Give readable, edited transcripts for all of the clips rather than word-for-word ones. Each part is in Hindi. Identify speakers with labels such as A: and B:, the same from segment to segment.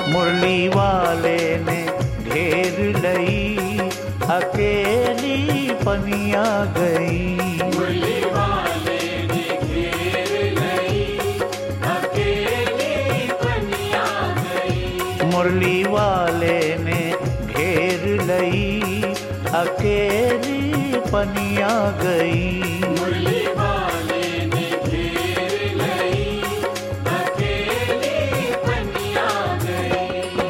A: मुरली वाले ने घेर लई, अकेली पनिया गई।
B: मुरली वाले ने घेर लई, अकेली पनिया गई।
A: मुरली वाले ने घेर लई, अकेली पनिया गई।
B: मुरली वाले ने घेर लई, अकेली पनिया गई।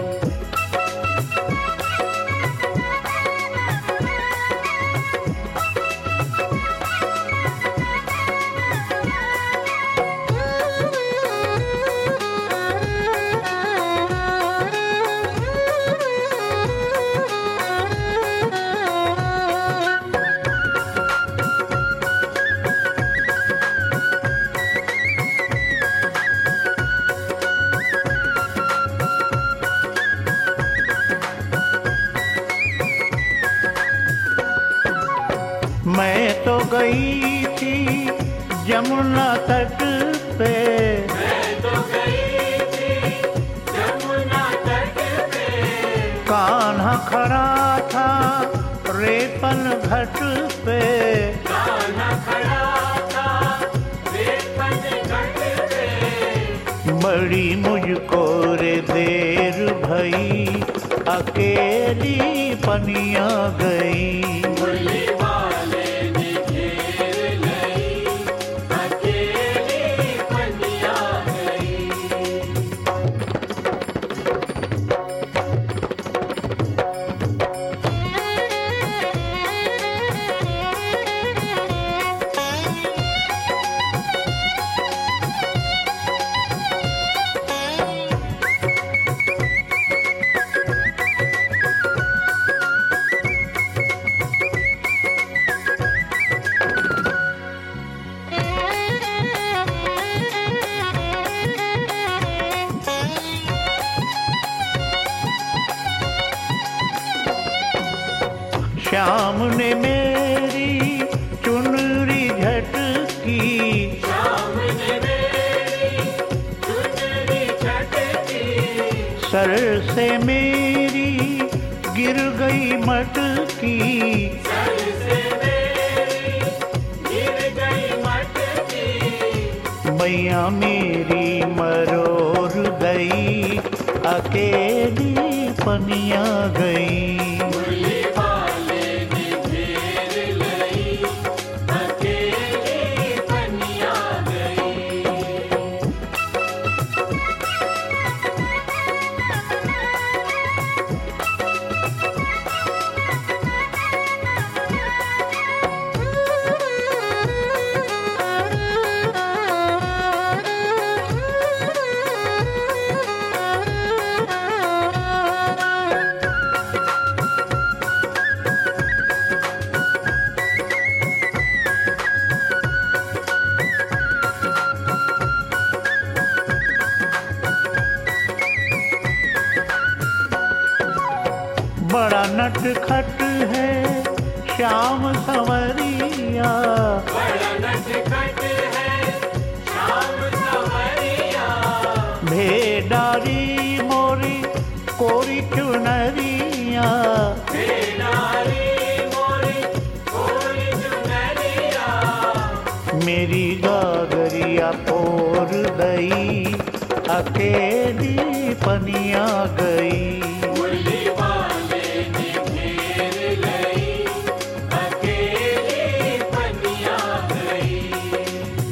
A: मैं तो गई थी यमुना तट पे,
B: मैं तो गई थी यमुना तट पे।
A: कान्हा खड़ा था रेपन घाट पे।
B: कान्हा खड़ा था रेपन घाट पे।
A: बड़ी मुझको रे देर भई, अकेली पनिया गई।
B: मुरली वाले ने घेर लई, अकेली पनिया गई।
A: श्याम ने मेरी चुनरी झटकी,
B: श्याम ने मेरी चुनरी झटकी।
A: सर से मेरी गिर गई मटकी।
B: सर से मेरी गिर गई मटकी।
A: मैया मेरी मरोर गई, अकेली पनिया गई।
B: मुरली वाले ने घेर लई, अकेली पनिया गई।
A: बड़ा नटखट है श्याम संवरिया,
B: बड़ा नटखट है श्याम संवरिया।
A: भेडारी मोरी कोरी चुनरिया।
B: भेडारी मोरी कोरी चुनरिया।
A: मेरी गागरिया पोर गई, अकेली पनिया गई।
B: मुरली वाले ने घेर लई, अकेली पनिया गई।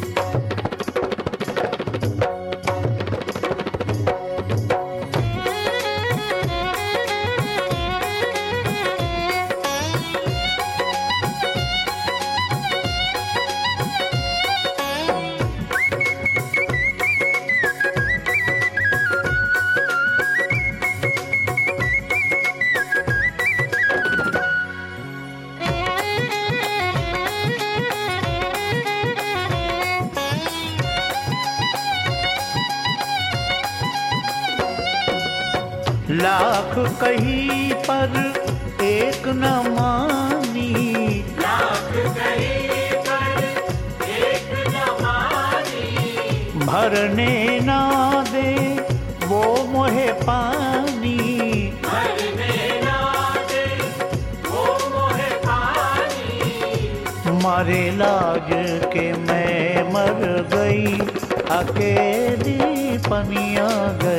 A: लाख कहीं पर एक न मानी,
B: लाख कहीं पर एक न मानी।
A: भरने ना दे वो मोहे पानी। मारे लाज के मैं मर गई, अकेली पनिया गई।